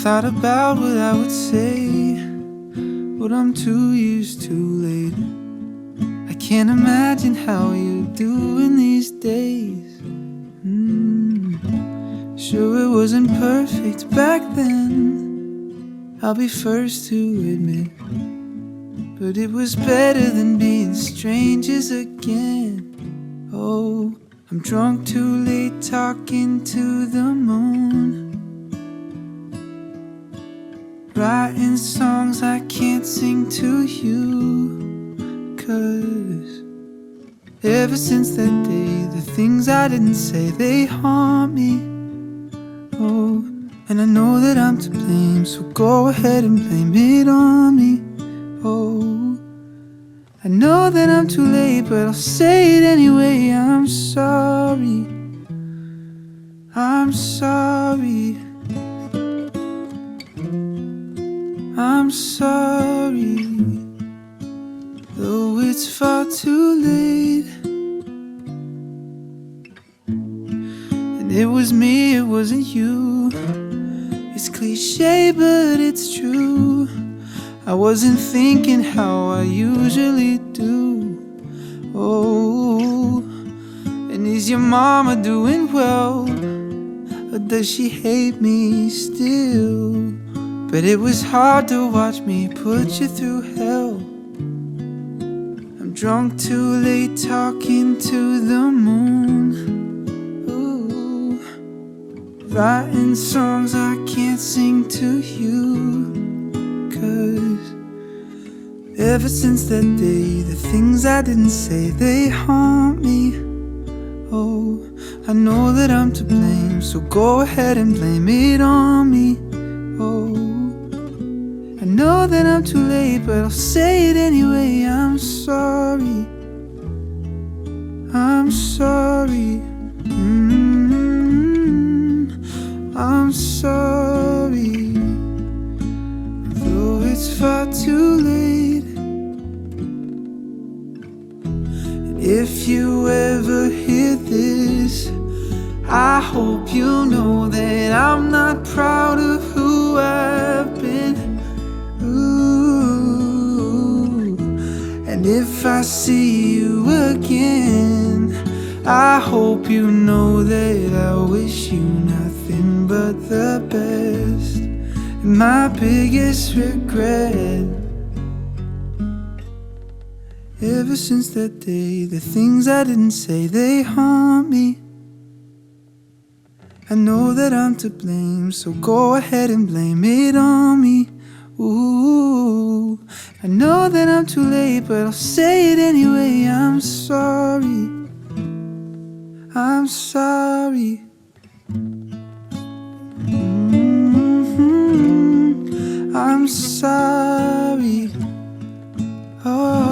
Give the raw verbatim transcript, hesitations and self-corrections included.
thought about what I would say, but I'm two years too late. I can't imagine how you're doing these days. mm. Sure, it wasn't perfect back then, I'll be first to admit, but it was better than being strangers again. Oh, I'm drunk too late talking to the moon, writing songs I can't sing to you. 'Cause ever since that day, the things I didn't say, they haunt me. Oh, and I know that I'm to blame, so go ahead and blame it on me. Oh, I know that I'm too late, but I'll say it anyway. I'm sorry, I'm sorry, I'm sorry, though it's far too late. And it was me, it wasn't you. It's cliche, but it's true. I wasn't thinking how I usually do. Oh, and is your mama doing well? Or does she hate me still? But it was hard to watch me put you through hell. I'm drunk too late talking to the moon. Ooh, writing songs I can't sing to you. 'Cause ever since that day, the things I didn't say, they haunt me. Oh, I know that I'm to blame, so go ahead and blame it on me. Oh, I know that I'm too late, but I'll say it anyway. I'm sorry, I'm sorry, mm-hmm. I'm sorry, though it's far too late. And if you ever hear this, I hope you know that I'm not proud of who I've been. Ooh. And if I see you again, I hope you know that I wish you nothing but the best. And my biggest regret, ever since that day, the things I didn't say, they haunt me. I know that I'm to blame, so go ahead and blame it on me. Ooh, I know that I'm too late, but I'll say it anyway. I'm sorry, I'm sorry, mm-hmm. I'm sorry. Oh.